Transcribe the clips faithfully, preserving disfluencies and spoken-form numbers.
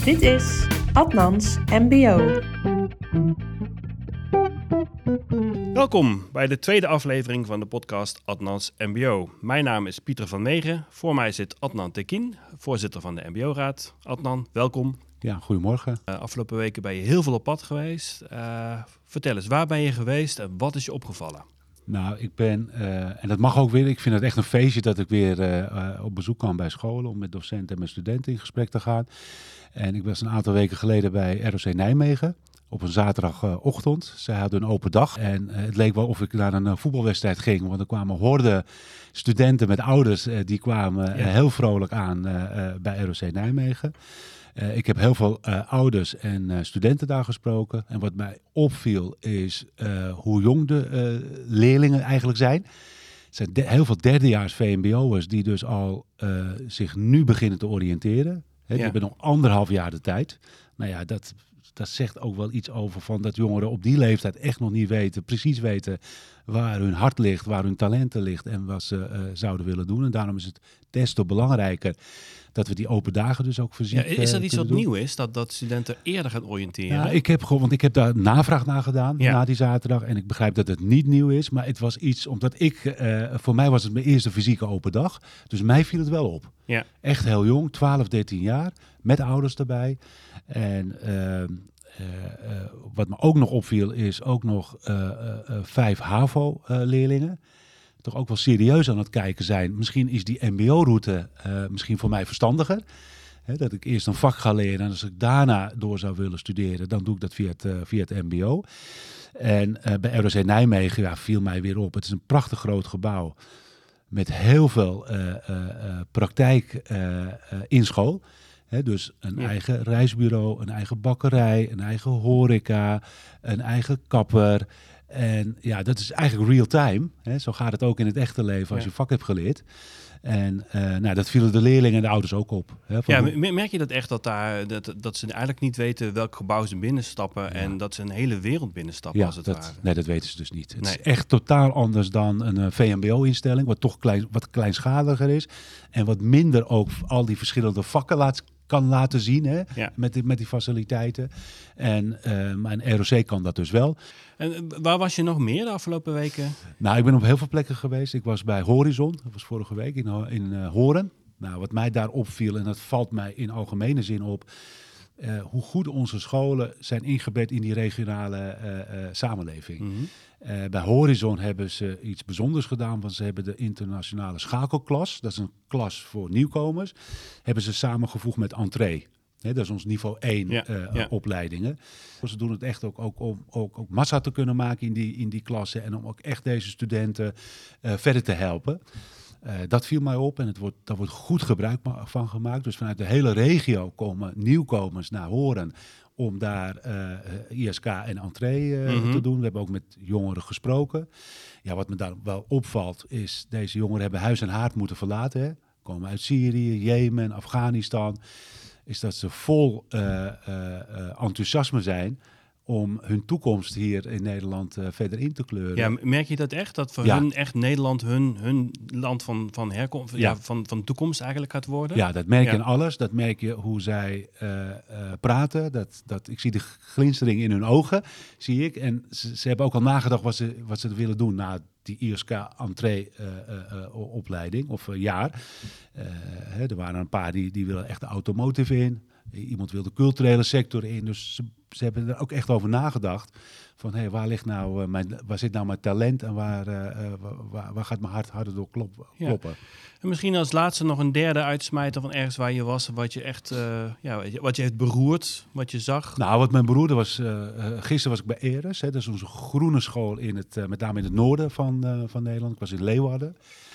Dit is Adnans M B O. Welkom bij de tweede aflevering van de podcast Adnans M B O. Mijn naam is Pieter van Meegen. Voor mij zit Adnan Tekin, voorzitter van de M B O-raad. Adnan, welkom. Ja, goedemorgen. Uh, afgelopen weken ben je heel veel op pad geweest. Uh, vertel eens, waar ben je geweest en wat is je opgevallen? Nou, ik ben, uh, en dat mag ook weer, ik vind het echt een feestje dat ik weer uh, uh, op bezoek kan bij scholen om met docenten en met studenten in gesprek te gaan. En ik was een aantal weken geleden bij R O C Nijmegen op een zaterdagochtend. Zij hadden een open dag en uh, het leek wel of ik naar een uh, voetbalwedstrijd ging, want er kwamen horden studenten met ouders, uh, die kwamen uh, ja. heel vrolijk aan uh, uh, bij R O C Nijmegen. Uh, ik heb heel veel uh, ouders en uh, studenten daar gesproken. En wat mij opviel is uh, hoe jong de uh, leerlingen eigenlijk zijn. Het zijn de- heel veel derdejaars V M B O'ers die dus al uh, zich nu beginnen te oriënteren. He, die ja. hebben nog anderhalf jaar de tijd. Nou ja, dat, dat zegt ook wel iets over van dat jongeren op die leeftijd echt nog niet weten, precies weten waar hun hart ligt, waar hun talenten ligt en wat ze uh, zouden willen doen. En daarom is het des te belangrijker dat we die open dagen dus ook voorzien. Ja, is dat iets wat doen. nieuw is, dat, dat studenten eerder gaan oriënteren? Ja, ik heb gewoon, want ik heb daar navraag naar gedaan, ja. na die zaterdag. En ik begrijp dat het niet nieuw is, maar het was iets, omdat ik, uh, voor mij was het mijn eerste fysieke open dag. Dus mij viel het wel op. Ja. Echt heel jong, twaalf, dertien jaar, met ouders erbij. En uh, uh, uh, wat me ook nog opviel, is ook nog uh, uh, uh, vijf HAVO-leerlingen. Toch ook wel serieus aan het kijken zijn. Misschien is die M B O-route uh, misschien voor mij verstandiger. He, dat ik eerst een vak ga leren en als ik daarna door zou willen studeren, dan doe ik dat via het, uh, via het M B O. En uh, bij R O C Nijmegen ja, viel mij weer op. Het is een prachtig groot gebouw met heel veel uh, uh, uh, praktijk uh, uh, in school. He, dus een ja. eigen reisbureau, een eigen bakkerij, een eigen horeca, een eigen kapper. En ja, dat is eigenlijk real time. Hè? Zo gaat het ook in het echte leven als ja. je vak hebt geleerd. En uh, nou, dat vielen de leerlingen en de ouders ook op. Hè, ja, hoe... merk je dat echt dat, daar, dat, dat ze eigenlijk niet weten welk gebouw ze binnenstappen ja. en dat ze een hele wereld binnenstappen ja, als het dat, ware? Nee, dat weten ze dus niet. Het nee. is echt totaal anders dan een uh, V M B O-instelling, wat toch klein, wat kleinschaliger is. En wat minder ook al die verschillende vakken laat kan laten zien, hè, ja. met, die, met die faciliteiten. En, uh, en R O C kan dat dus wel. En waar was je nog meer de afgelopen weken? Nou, ik ben op heel veel plekken geweest. Ik was bij Horizon, dat was vorige week in, in uh, Horen. Nou, wat mij daar opviel, en dat valt mij in algemene zin op, uh, hoe goed onze scholen zijn ingebed in die regionale uh, uh, samenleving. Mm-hmm. Uh, bij Horizon hebben ze iets bijzonders gedaan, want ze hebben de internationale schakelklas, dat is een klas voor nieuwkomers, hebben ze samengevoegd met entree. He, dat is ons niveau één ja, uh, ja. opleidingen. Ze doen het echt ook, ook om ook, ook massa te kunnen maken in die, in die klassen en om ook echt deze studenten uh, verder te helpen. Uh, dat viel mij op en het wordt, daar wordt goed gebruik van gemaakt. Dus vanuit de hele regio komen nieuwkomers naar Horen om daar uh, I S K en entree uh, mm-hmm. te doen. We hebben ook met jongeren gesproken. Ja, wat me daar wel opvalt is, deze jongeren hebben huis en haard moeten verlaten. Hè. Komen uit Syrië, Jemen, Afghanistan. Is dat ze vol uh, uh, uh, enthousiasme zijn om hun toekomst hier in Nederland uh, verder in te kleuren. Ja, merk je dat echt? Dat voor ja. hun echt Nederland hun, hun land van, van herkomst, ja. Ja, van, van toekomst eigenlijk gaat worden? Ja, dat merk je ja. in alles. Dat merk je hoe zij uh, uh, praten. Dat, dat, ik zie de glinstering in hun ogen, zie ik. En ze, ze hebben ook al nagedacht wat ze, wat ze willen doen na die I S K-entree-opleiding uh, uh, of uh, jaar. Uh, hè, er waren een paar die, die willen echt de automotive in. Iemand wil de culturele sector in. Dus ze, ze hebben er ook echt over nagedacht. Van hé, hey, waar ligt nou uh, mijn, waar zit nou mijn talent en waar, uh, waar, waar gaat mijn hart harder door klop, kloppen? Ja. En misschien als laatste nog een derde uitsmijter van ergens waar je was, wat je echt, uh, ja, wat je heeft beroerd, wat je zag. Nou, wat mijn beroerde was, uh, gisteren was ik bij Eres, hè, dat is onze groene school in het, uh, met name in het noorden van, uh, van Nederland. Ik was in Leeuwarden.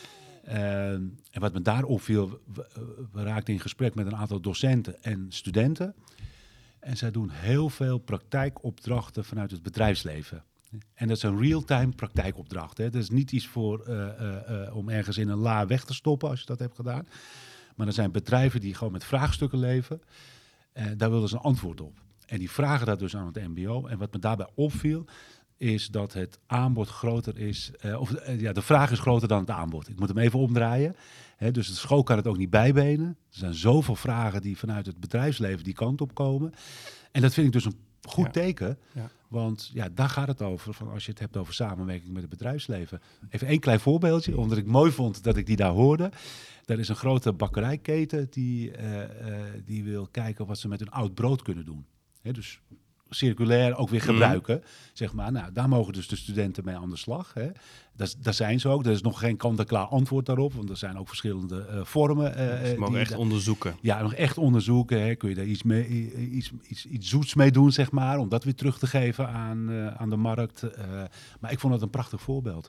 Uh, en wat me daar opviel, we, we raakten in gesprek met een aantal docenten en studenten. En zij doen heel veel praktijkopdrachten vanuit het bedrijfsleven. En dat is een real-time praktijkopdracht. Hè. Dat is niet iets voor, uh, uh, uh, om ergens in een la weg te stoppen als je dat hebt gedaan. Maar er zijn bedrijven die gewoon met vraagstukken leven. Uh, daar willen ze een antwoord op. En die vragen dat dus aan het M B O. En wat me daarbij opviel, is dat het aanbod groter is. Uh, of uh, ja, de vraag is groter dan het aanbod. Ik moet hem even omdraaien. Hè, dus de school kan het ook niet bijbenen. Er zijn zoveel vragen die vanuit het bedrijfsleven die kant op komen. En dat vind ik dus een goed ja. teken. Ja. Want ja, daar gaat het over. Van als je het hebt over samenwerking met het bedrijfsleven. Even één klein voorbeeldje, omdat ik mooi vond dat ik die daar hoorde. Er is een grote bakkerijketen die, uh, uh, die wil kijken wat ze met hun oud brood kunnen doen. Hè, dus circulair ook weer gebruiken, mm. zeg maar. Nou, daar mogen dus de studenten mee aan de slag. Hè. Dat, daar zijn ze ook. Er is nog geen kant-en-klaar antwoord daarop, want er zijn ook verschillende uh, vormen. Uh, ze mogen die echt da- onderzoeken. Ja, nog echt onderzoeken. Hè. Kun je daar iets, mee, iets, iets, iets zoets mee doen, zeg maar, om dat weer terug te geven aan, uh, aan de markt. Uh, maar ik vond het een prachtig voorbeeld.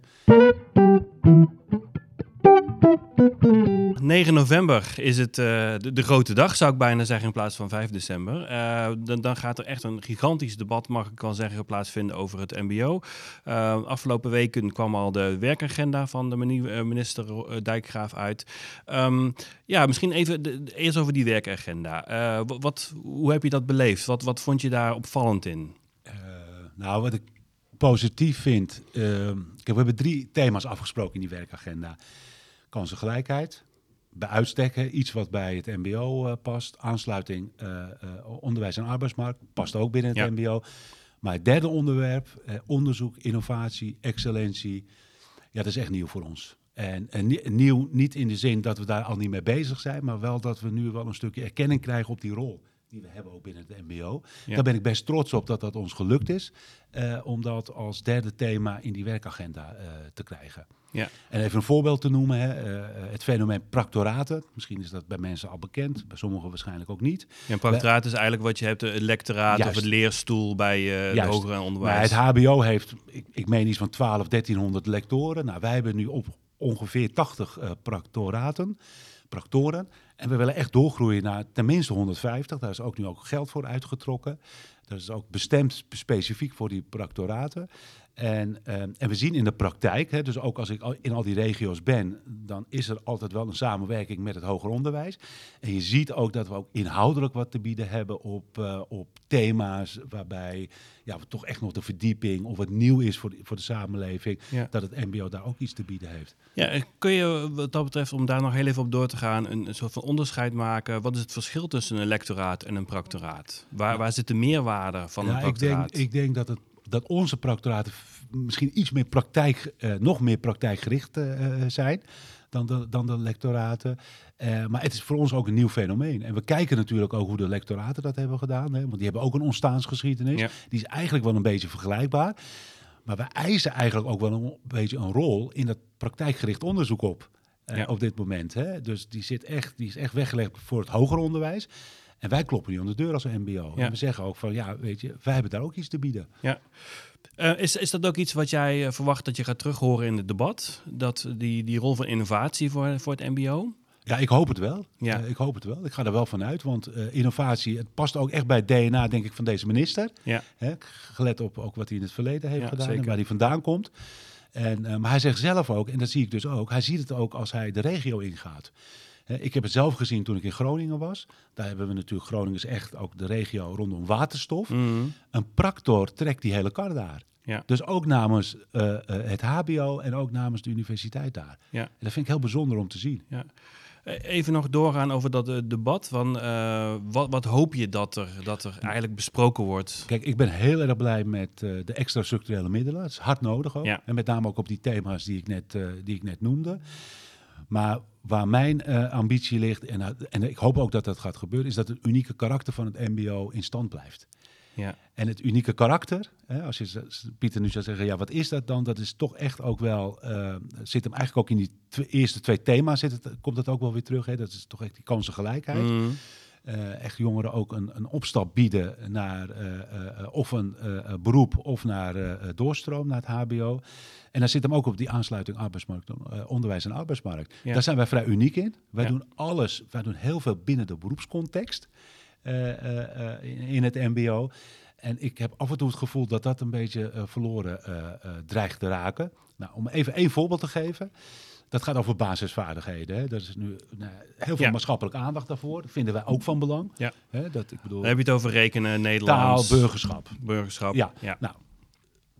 negen november is het uh, de, de grote dag, zou ik bijna zeggen, in plaats van vijf december. Uh, dan, dan gaat er echt een gigantisch debat, mag ik wel zeggen, plaatsvinden over het M B O. Uh, afgelopen weken kwam al de werkagenda van de minister uh, Dijkgraaf uit. Um, ja, misschien even de, de, eerst over die werkagenda. Uh, wat, hoe heb je dat beleefd? Wat, wat vond je daar opvallend in? Uh, nou, wat ik positief vind... Uh, we hebben drie thema's afgesproken in die werkagenda. Kansengelijkheid, bij uitstek iets wat bij het M B O uh, past. Aansluiting uh, uh, onderwijs en arbeidsmarkt past ook binnen het ja. M B O. Maar het derde onderwerp, uh, onderzoek, innovatie, excellentie, ja, dat is echt nieuw voor ons. En, en nieuw niet in de zin dat we daar al niet mee bezig zijn, maar wel dat we nu wel een stukje erkenning krijgen op die rol die we hebben ook binnen het M B O. Ja. Daar ben ik best trots op dat dat ons gelukt is, uh, om dat als derde thema in die werkagenda uh, te krijgen. Ja. En even een voorbeeld te noemen, hè, uh, het fenomeen practoraten. Misschien is dat bij mensen al bekend, bij sommigen waarschijnlijk ook niet. Ja, een practoraat is eigenlijk wat je hebt, het lectoraat Juist. of het leerstoel bij uh, de hoger onderwijs. Maar het H B O heeft, ik, ik meen iets van twaalf, dertienhonderd lectoren. Nou, wij hebben nu op ongeveer tachtig uh, practoraten, practoren. En we willen echt doorgroeien naar tenminste honderdvijftig. Daar is ook nu ook geld voor uitgetrokken. Dat is ook bestemd specifiek voor die practoraten. En, uh, en we zien in de praktijk, hè, dus ook als ik in al die regio's ben, dan is er altijd wel een samenwerking met het hoger onderwijs. En je ziet ook dat we ook inhoudelijk wat te bieden hebben op, uh, op thema's waarbij ja, toch echt nog de verdieping of wat nieuw is voor de, voor de samenleving, ja. dat het M B O daar ook iets te bieden heeft. Ja, kun je wat dat betreft, om daar nog heel even op door te gaan, een, een soort van onderscheid maken? Wat is het verschil tussen een lectoraat en een practoraat? Waar, ja. waar zit de meerwaarde van ja, een practoraat? Ik denk, ik denk dat het dat onze practoraten misschien iets meer praktijk, uh, nog meer praktijkgericht uh, zijn dan de, dan de lectoraten. Uh, maar het is voor ons ook een nieuw fenomeen. En we kijken natuurlijk ook hoe de lectoraten dat hebben gedaan. Hè, want die hebben ook een ontstaansgeschiedenis. Ja. Die is eigenlijk wel een beetje vergelijkbaar. Maar we eisen eigenlijk ook wel een beetje een rol in dat praktijkgericht onderzoek op. Uh, ja. Op dit moment. Hè. Dus die, zit echt, die is echt weggelegd voor het hoger onderwijs. En wij kloppen nu aan de deur als M B O. Ja. En we zeggen ook van, ja, weet je, wij hebben daar ook iets te bieden. Ja. Uh, is, is dat ook iets wat jij uh, verwacht dat je gaat terughoren in het debat? Dat die, die rol van innovatie voor, voor het M B O? Ja, ik hoop het wel. Ja. Uh, ik hoop het wel. Ik ga er wel van uit, want uh, innovatie, het past ook echt bij het D N A, denk ik, van deze minister. Ja. Hè, gelet op ook wat hij in het verleden heeft ja, gedaan zeker. En waar hij vandaan komt. En, uh, maar hij zegt zelf ook, en dat zie ik dus ook, hij ziet het ook als hij de regio ingaat. Ik heb het zelf gezien toen ik in Groningen was. Daar hebben we natuurlijk, Groningen is echt ook de regio rondom waterstof. Mm-hmm. Een practor trekt die hele kar daar. Ja. Dus ook namens uh, uh, het H B O en ook namens de universiteit daar. Ja. En dat vind ik heel bijzonder om te zien. Ja. Even nog doorgaan over dat uh, debat. Van, uh, wat, wat hoop je dat er, dat er eigenlijk besproken wordt? Kijk, ik ben heel erg blij met uh, de extra structurele middelen. Dat is hard nodig ook. Ja. En met name ook op die thema's die ik net, uh, die ik net noemde. Maar waar mijn uh, ambitie ligt, en, uh, en ik hoop ook dat dat gaat gebeuren, is dat het unieke karakter van het M B O in stand blijft. Ja. En het unieke karakter, hè, als je Pieter nu zou zeggen, ja, wat is dat dan? Dat is toch echt ook wel, uh, zit hem eigenlijk ook in die tw- eerste twee thema's, zit het, komt dat ook wel weer terug. Hè? Dat is toch echt die kansengelijkheid. Mm. Uh, echt jongeren ook een, een opstap bieden naar uh, uh, of een uh, beroep of naar uh, doorstroom naar het H B O. En dan zit hem ook op die aansluiting arbeidsmarkt, uh, onderwijs en arbeidsmarkt. Ja. Daar zijn wij vrij uniek in. Wij ja. doen alles, wij doen heel veel binnen de beroepscontext uh, uh, uh, in, in het M B O. En ik heb af en toe het gevoel dat dat een beetje uh, verloren uh, uh, dreigt te raken. Nou, om even één voorbeeld te geven. Dat gaat over basisvaardigheden. Hè. Dat is nu nou, heel veel ja. maatschappelijke aandacht daarvoor. Dat vinden wij ook van belang. Ja. Hè, dat, ik bedoel, dan heb je het over rekenen, Nederlands. Taal, burgerschap. Burgerschap, ja. ja. Nou,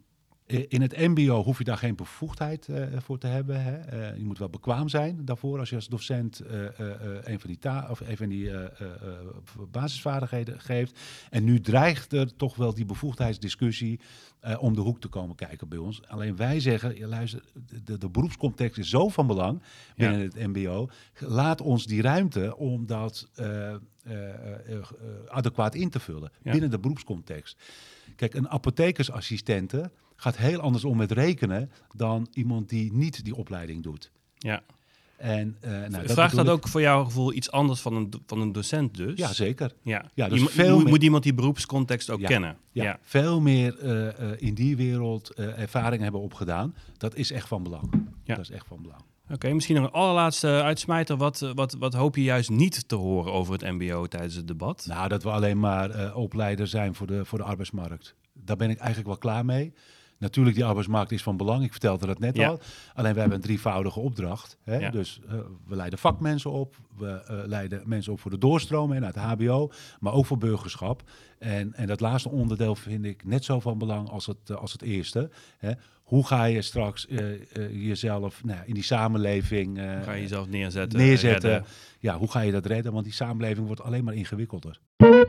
In het mbo hoef je daar geen bevoegdheid uh, voor te hebben. Hè. Uh, je moet wel bekwaam zijn daarvoor als je als docent uh, uh, uh, een van die, ta- of een van die uh, uh, uh, basisvaardigheden geeft. En nu dreigt er toch wel die bevoegdheidsdiscussie uh, om de hoek te komen kijken bij ons. Alleen wij zeggen, ja, luister, de, de beroepscontext is zo van belang binnen ja. het mbo. Laat ons die ruimte om dat uh, uh, uh, uh, adequaat in te vullen ja. binnen de beroepscontext. Kijk, een apothekersassistente gaat heel anders om met rekenen dan iemand die niet die opleiding doet. Ja. En, uh, nou, dat Vraagt dat ik... ook voor jouw gevoel iets anders van een, van een docent dus? Ja, zeker. Ja. Ja, dus je, veel moet, meer... moet iemand die beroepscontext ook ja. kennen? Ja. Ja, veel meer uh, uh, in die wereld uh, ervaring hebben opgedaan. Dat is echt van belang. Ja. Dat is echt van belang. Oké, okay, misschien nog een allerlaatste uitsmijter. Wat, wat, wat hoop je juist niet te horen over het mbo tijdens het debat? Nou, dat we alleen maar uh, opleider zijn voor de, voor de arbeidsmarkt. Daar ben ik eigenlijk wel klaar mee. Natuurlijk, die arbeidsmarkt is van belang. Ik vertelde dat net ja. al. Alleen we hebben een drievoudige opdracht. Hè? Ja. Dus uh, we leiden vakmensen op. We uh, leiden mensen op voor de doorstroom naar het hbo. Maar ook voor burgerschap. En, en dat laatste onderdeel vind ik net zo van belang als het, uh, als het eerste. Hè? Hoe ga je straks uh, uh, jezelf nou, in die samenleving... Uh, hoe ga je jezelf neerzetten? neerzetten. Redden. Ja, hoe ga je dat redden? Want die samenleving wordt alleen maar ingewikkelder.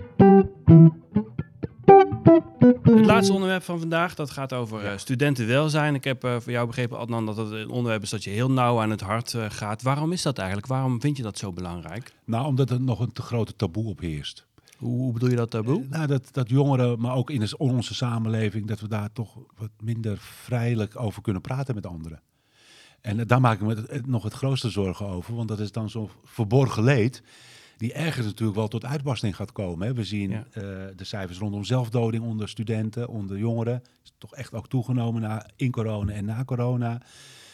Het laatste onderwerp van vandaag, dat gaat over uh, studentenwelzijn. Ik heb uh, voor jou begrepen, Adnan, dat het een onderwerp is dat je heel nauw aan het hart uh, gaat. Waarom is dat eigenlijk? Waarom vind je dat zo belangrijk? Nou, omdat er nog een te grote taboe op heerst. Hoe, hoe bedoel je dat taboe? Uh, nou, dat, dat jongeren, maar ook in de, onze samenleving, dat we daar toch wat minder vrijelijk over kunnen praten met anderen. En uh, daar maak ik me het, nog het grootste zorgen over, want dat is dan zo'n verborgen leed die ergens natuurlijk wel tot uitbarsting gaat komen. Hè. We zien ja. uh, de cijfers rondom zelfdoding onder studenten, onder jongeren. Is toch echt ook toegenomen na, in corona en na corona. Uh,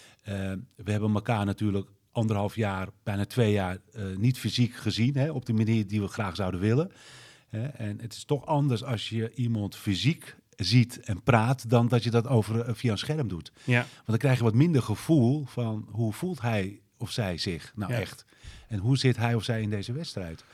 we hebben elkaar natuurlijk anderhalf jaar, bijna twee jaar uh, niet fysiek gezien. Hè, op de manier die we graag zouden willen. Hè. En het is toch anders als je iemand fysiek ziet en praat dan dat je dat over, uh, via een scherm doet. Ja. Want dan krijg je wat minder gevoel van hoe voelt hij of zij zich nou ja. echt. En hoe zit hij of zij in deze wedstrijd?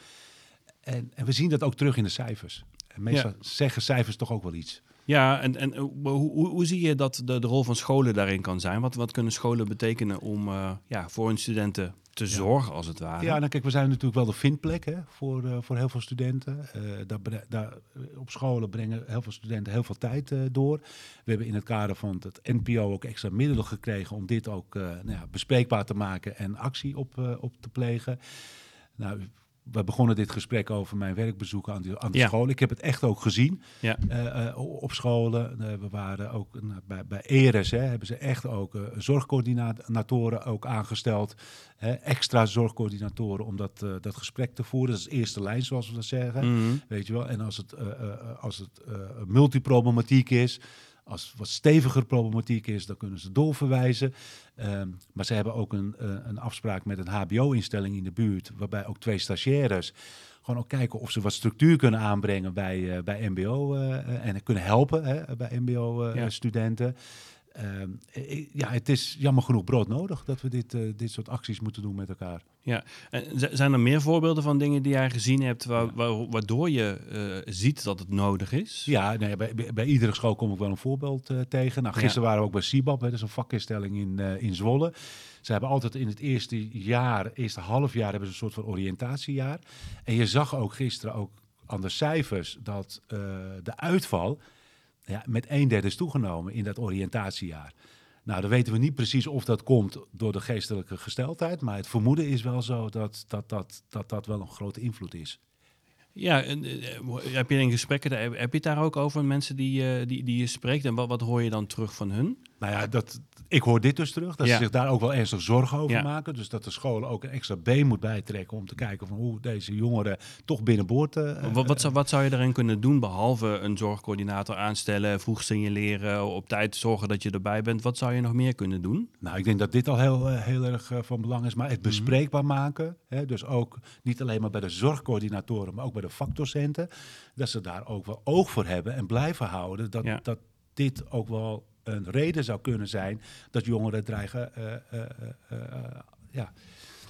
En, en we zien dat ook terug in de cijfers. En meestal ja. zeggen cijfers toch ook wel iets. Ja, en, en hoe, hoe, hoe zie je dat de, de rol van scholen daarin kan zijn? Wat, wat kunnen scholen betekenen om uh, ja, voor hun studenten te ja. zorgen, als het ware? Ja, nou kijk, we zijn natuurlijk wel de vindplek hè, voor, uh, voor heel veel studenten. Uh, daar, daar, op scholen brengen heel veel studenten heel veel tijd uh, door. We hebben in het kader van het N P O ook extra middelen gekregen om dit ook uh, nou ja, bespreekbaar te maken en actie op, uh, op te plegen. Nou, we begonnen dit gesprek over mijn werkbezoeken aan de, aan de ja. school. Ik heb het echt ook gezien ja. uh, uh, op scholen. Uh, we waren ook uh, bij, bij E R S, hè, hebben ze echt ook uh, zorgcoördinatoren ook aangesteld. Hè, extra zorgcoördinatoren om dat, uh, dat gesprek te voeren. Dat is de eerste lijn, zoals we dat zeggen. Mm-hmm. Weet je wel? En als het, uh, uh, als het uh, multiproblematiek is, als het wat steviger problematiek is, dan kunnen ze doorverwijzen. Um, maar ze hebben ook een, uh, een afspraak met een H B O-instelling in de buurt, waarbij ook twee stagiaires gewoon ook kijken of ze wat structuur kunnen aanbrengen bij, uh, bij M B O uh, uh, en kunnen helpen hè, bij M B O-studenten. Uh, ja. Um, ja, het is jammer genoeg broodnodig dat we dit, uh, dit soort acties moeten doen met elkaar. Ja, en z- zijn er meer voorbeelden van dingen die jij gezien hebt wa- ja. wa- waardoor je uh, ziet dat het nodig is? Ja, nee, bij, bij, bij iedere school kom ik wel een voorbeeld uh, tegen. Nou, gisteren ja. waren we ook bij C I B A B, hè, dat is een vakinstelling in, uh, in Zwolle. Ze hebben altijd in het eerste jaar, eerste half jaar, hebben ze een soort van oriëntatiejaar. En je zag ook gisteren ook aan de cijfers dat uh, de uitval ja, met een derde is toegenomen in dat oriëntatiejaar. Nou, dan weten we niet precies of dat komt door de geestelijke gesteldheid, maar het vermoeden is wel zo dat dat, dat, dat, dat wel een grote invloed is. Ja, en, uh, heb je in gesprekken, heb je het daar ook over, mensen die, uh, die, die je spreekt, en wat, wat hoor je dan terug van hun? Nou ja, dat, ik hoor dit dus terug, dat ja. ze zich daar ook wel ernstig zorgen over ja. maken. Dus dat de school ook een extra been moet bijtrekken om te kijken van hoe deze jongeren toch binnenboord... Uh, wat, wat, zou, wat zou je daarin kunnen doen, behalve een zorgcoördinator aanstellen, vroeg signaleren, op tijd zorgen dat je erbij bent? Wat zou je nog meer kunnen doen? Nou, ik denk dat dit al heel, uh, heel erg uh, van belang is, maar het bespreekbaar mm-hmm. maken. Hè, dus ook niet alleen maar bij de zorgcoördinatoren, maar ook bij de vakdocenten. Dat ze daar ook wel oog voor hebben en blijven houden dat, ja. dat dit ook wel een reden zou kunnen zijn dat jongeren dreigen uh, uh, uh, uh, ja,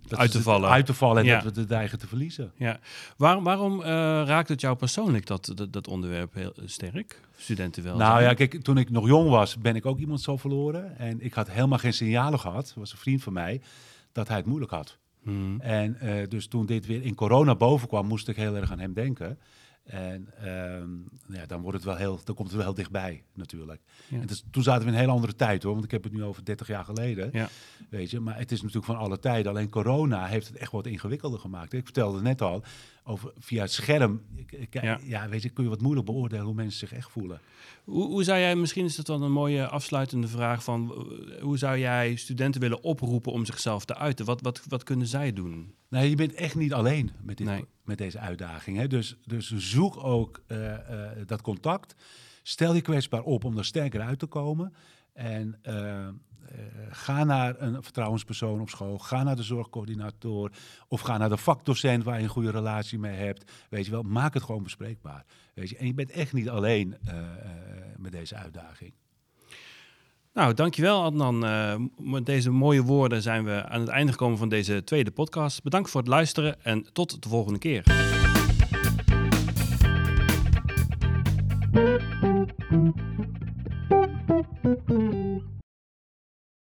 dat uit te het, vallen. Uit te vallen en Ja. dat we het dreigen te verliezen. Ja. Waar, waarom uh, raakt het jou persoonlijk, dat, dat, dat onderwerp, heel sterk? Studentenwelzijn. Nou ja, kijk, toen ik nog jong was, ben ik ook iemand zo verloren. En ik had helemaal geen signalen gehad, dat was een vriend van mij, dat hij het moeilijk had. Hmm. En uh, dus toen dit weer in corona boven kwam, moest ik heel erg aan hem denken. En um, ja, dan, wordt het wel heel, dan komt het wel heel dichtbij natuurlijk. Ja. En dus, toen zaten we in een hele andere tijd hoor, want ik heb het nu over dertig jaar geleden. Ja. Weet je, maar het is natuurlijk van alle tijden. Alleen corona heeft het echt wat ingewikkelder gemaakt. Ik vertelde net al, over, via het scherm ja. Ja, weet je, kun je wat moeilijk beoordelen hoe mensen zich echt voelen. Hoe, hoe zou jij, misschien is dat dan een mooie afsluitende vraag van, hoe zou jij studenten willen oproepen om zichzelf te uiten? Wat, wat, wat kunnen zij doen? Nee, je bent echt niet alleen met, dit, nee. met deze uitdaging. Hè? Dus, dus zoek ook uh, uh, dat contact. Stel je kwetsbaar op om er sterker uit te komen. En uh, uh, ga naar een vertrouwenspersoon op school. Ga naar de zorgcoördinator. Of ga naar de vakdocent waar je een goede relatie mee hebt. Weet je wel, maak het gewoon bespreekbaar. Weet je? En je bent echt niet alleen uh, uh, met deze uitdaging. Nou, dankjewel Adnan. Uh, met deze mooie woorden zijn we aan het einde gekomen van deze tweede podcast. Bedankt voor het luisteren en tot de volgende keer. Thank you.